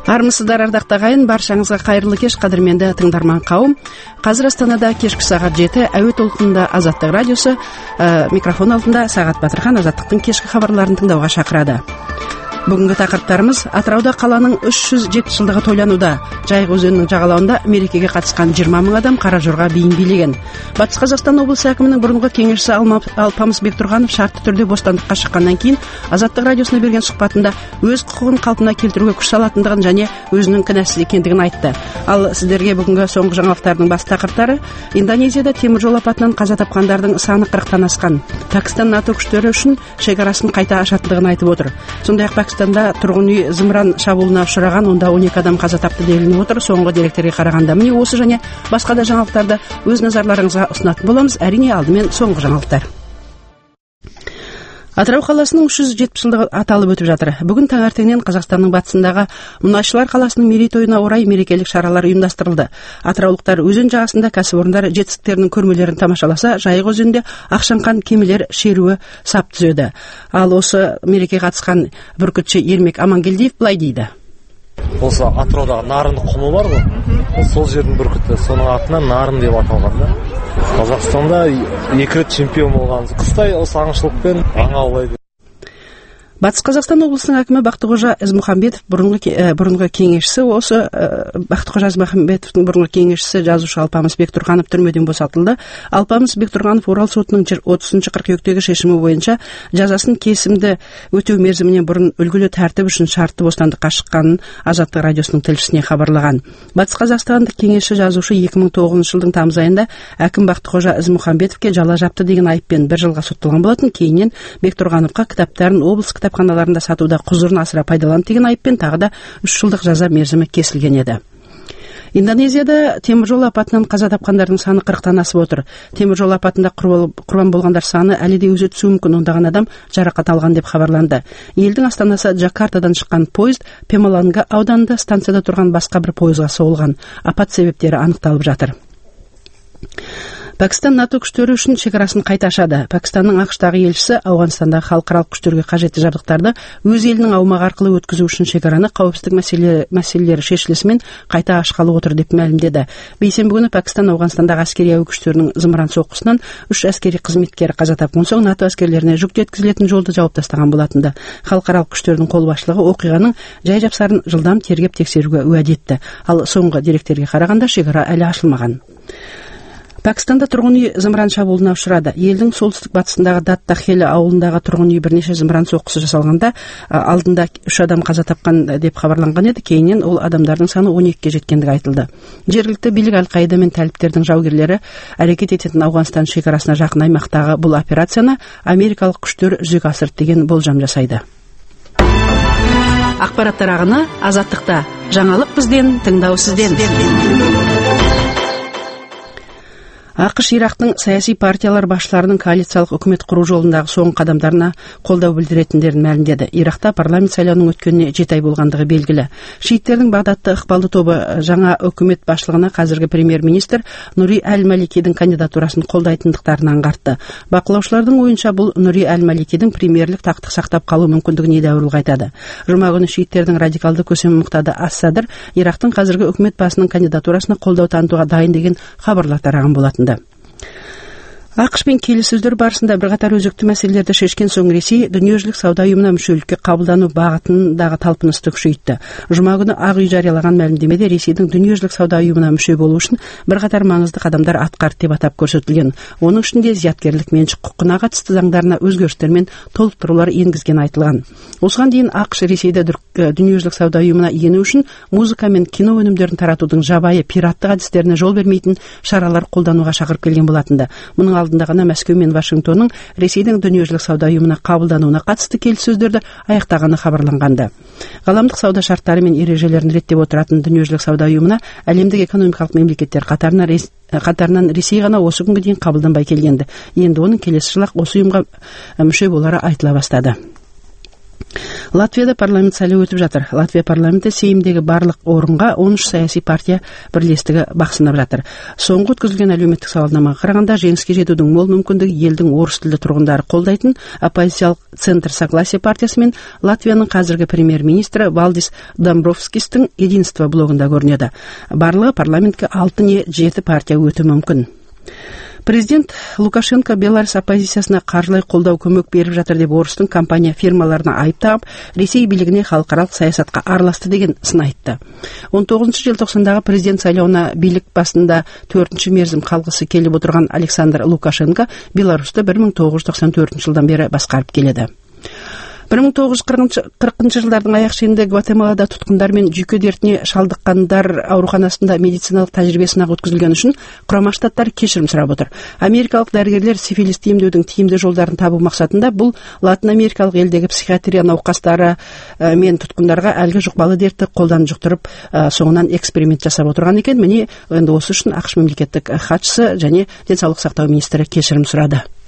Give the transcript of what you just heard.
Армысыздар, ардақты ағайын, баршаңызға қайырлы кеш, қадірменді тыңдарман қауым. Қазір Астанада кешкі сағат 7, әуе толқынында Азаттық радиосы, микрофон алдында Сағат Батырхан Азаттықтың кешкі хабарларын тыңдауға шақырады. Бүгінгі тақырыптарымыз: Атырауда қаланың 307 жылдығы тойлануда. Жайық өзенінің жағалауында мерекеге қатысқан 20 мың адам қара жорға биін билеген. Батыс Қазақстан облысы әкімінің бұрынғы кеңесшісі Алпамыс Бектұрғанов шартты түрде бостандыққа шыққаннан кейін Азаттық радиосына берген сұхбатында өз құқығын қалпына келтіруге күш салатындығын және өзінің кінәсіз екендігін айтты. Ал сіздерге бүгінгі соңғы жаңалықтардың бас тақырыптары: Индонезияда теміржол апатынан қаза тапқандардың саны 40-тан асқан. Пәкістан НАТО күштері үшін шекарасын қайта ашатындығын айтып отыр. Сондай-ақ Пәкістанда тұрғын үй зымыран шабуылына ұшыраған, онда 12 адам қаза тапты делініп отыр. Соңғы деректерге қарағанда міне осы және басқа да жаңалықтарды өз назарларыңызға ұсынатын боламыз. Әрине, алдымен соңғы жаңалықтар. Атырау қаласының 370 жылдығы аталып өтіп жатыр. Бүгін таңертеңнен Қазақстанның батысындағы Мұнайшылар қаласының мерейтойына орай мерекелік шаралар ұйымдастырылды. Атыраулықтар өзен жағасында кәсіпорындар жетістіктерінің көрмелерін тамашаласа, Жайық өзенінде ақшаңқан кемелер шеруі сап түзеді. Ал осы мерекеге қатысқан бүркітші Ермек Амангелдиев былай дейді: Осы Атыраудағы Нарынды құмы бар ғой, сол жердің бүркіті, соның атынан Нарын деп аталған да. Қазақстанда 2 рет чемпион болған. Қыстай осы аңшылықпен аң аулайды. Батыс Қазақстан облысының әкімі Бақтықожа Ізмұхамбетов бұрынғы кеңесшісі, Бақтықожа Ізмұхамбетовтың бұрынғы кеңесшісі жазушы Алпамыс Бектұрғанов түрмеден босатылды. Алпамыс Бектұрғанов Орал сотының 30 қыркүйектегі шешімі бойынша жазасын кесімді өтеу мерзімінен бұрын үлгілі тәртіп үшін шартты бостандыққа шыққанын Азаттық радиосының тілшісіне хабарлаған. Батыс Қазақстандық кеңесші жазушы 2009 жылдың тамыз айында әкім Бақтықожа Ізмұхамбетовке жала жапты деген айыппен 1 жылға сотталған болатын. Кейіннен Бектұрғановқа кітаптарын облыс кітапханаларында сатуда құзырын асыра пайдаланды деген айыппен тағы да 3 жылдық жаза мерзімі кесілген еді. Индонезияда теміржол апатынан қаза тапқандардың саны 40-тан асып отыр. Теміржол апатында құрбан болғандар саны әлі де өсе түсуі мүмкін. Ондаған адам жарақат алған деп хабарланды. Елдің астанасы Джакартадан шыққан поезд Пемаланга ауданында станцияда тұрған басқа бір пойызға соғылған. Апат себептері анықталып жатыр. Пәкістан НАТО күштері үшін шекарасын қайта ашады. Пәкістанның ақштағы елшісі Ауғанстандағы халықаралық күштерге қажетті жабдықтарды өз елінің аумағы арқылы өткізу үшін шекараны қауіпсіздік мәселелері шешілісімен қайта ашқалы отыр деп мәлімдеді. Бейсенбі күні Пәкістан Ауғанстандағы әскери әуе күштерінің зымыран соққысынан 3 әскери қызметкері қаза тапқан соң НАТО әскерлеріне жүк жеткізілетін жолды жауып тастаған болатынды. Халықаралық күштердің қолбасшылығы оқиғаның жай-жапсарын жылдам тергеп тексеруге уәде етті. Ал соңғы деректерге қарағанда шекара әлі ашылмаған. Пәкістанда тұрғын үй зымыран шабуылына ұшырады. Елдің солтүстік батысындағы Даттахелі ауылындағы тұрғын үй бірнеше зымыран соққысы жасалғанда, алдында 3 адам қаза тапқан деп хабарланған еді. Кейіннен ол адамдардың саны 12-ге жеткендігі айтылды. Жергілікті билік Аль-Қаида мен тәліпттердің жаугерлері әрекет ететін Ауғанстан шекарасына жақын аймақтағы бұл операцияны америкалық күштер жүзеге асырды деген болжам жасайды. Ақпараттар ағыны Азаттықта. Жаңалық бізден, тыңдау сізден. ақш Ирактың саяси партиялар басшыларының коалициялық үкімет құру жолындағы соңғы қадамдарына қолдау білдіретіндерін мәлімдеді. Иракта парламент сайлауының өткеніне 7 ай болғандығы белгілі. Шииттердің Бағдадты ықпалды тобы жаңа үкімет басшылығына қазіргі премьер-министр Нури Әл-Маликидің кандидатурасын қолдайтындықтарын аңғартты. Бақылаушылардың ойынша бұл Нури Әл-Маликидің премьерлік тақты сақтап қалу мүмкіндігіне едәуір ұлғайтады. Жұма күні шииттердің радикалды көсемі Мұқтада Ас-Садр Ирактың қазіргі үкімет басының кандидатурасына қолдау танытуға дайын деген хабарлар тараған болатынды. ақш-пен келіссөздер барысында бірқатар өзекті мәселелерді шешкен соң Ресей дүниежүзілік сауда ұйымына мүшелікке қабылдану бағытындағы талпынысты күшейтті. Жұма күні Ақ үй жариялаған мәлімдемеде Ресейдің дүниежүзілік сауда ұйымына мүше болу үшін бірқатар маңызды қадамдар атқарды деп атап көрсетілген. Оның ішінде зияткерлік меншік құқығына қатысты заңдарына өзгерістер мен толықтырулар енгізген айтылған. Осыған дейін ақш Ресейді дүниежүзілік сауда ұйымына ену үшін музыка мен кино өнімдерін таратудың жабайы пираттық әдістеріне жол бермейтін шаралар қолдануға шақырып келген болатынды. Мұның алдында ғана Мәскеу мен Вашингтонның Ресейдің дүниежүзілік сауда ұйымына қабылдануына қатысты келіссөздерді аяқтағаны хабарланғанды. Ғаламдық сауда шарттары мен ережелерін реттеп отыратын дүниежүзілік сауда ұйымына әлемдік экономикалық мемлекеттер қатарынан Ресей ғана осы күнге дейін қабылданбай келгенді. Енді оның келесі жылы осы ұйымға мүше болары айтыла бастады. Латвияда парламент сайлауы өтіп жатыр. Латвия парламенті Сеймдегі барлық орынға 13 саяси партия бірлестігі бақ сынап жатыр. Соңғы өткізілген әлеуметтік сауалнамаға қарағанда жеңіске жетудің мол мүмкіндігі елдің орыс тілді тұрғындары қолдайтын оппозициялық Центр Согласия партиясы мен Латвияның қазіргі премьер-министрі Валдис Домбровскистің Единство блогында көрінеді. Барлығы парламентке 6 не 7 партия өті мүмкін. Президент Лукашенко Беларусь оппозициясына қаржылай қолдау көмек беріп жатыр деп орыстың компания фирмаларына айып тағып, Ресей билігіне халықаралық саясатқа араласты деген сын айтты. 19 желтоқсандағы президент сайлауына билік басында 4-ші мерзім қалғысы келіп отырған Александр Лукашенко Беларусьті 1994 жылдан бері басқарып келеді. 1940 жылдардың аяқ шенінде Гватемалада тұтқындар мен жүйке дертіне шалдыққандар ауруханасында медициналық тәжірибе сынақ өткізілген үшін Құрама Штаттар кешірім сұрап отыр. Америкалық дәрігерлер сифилисті емдеудің тиімді жолдарын табу мақсатында бұл Латын Америкалық елдегі психиатрия науқастары мен тұтқындарға әлгі жұқпалы дертті қолдан жұқтырып, соңынан эксперимент жасап отырған екен. Міне, енді осы үшін ақш мемлекеттік хатшысы және денсаулық сақтау министрі кешірім сұрады.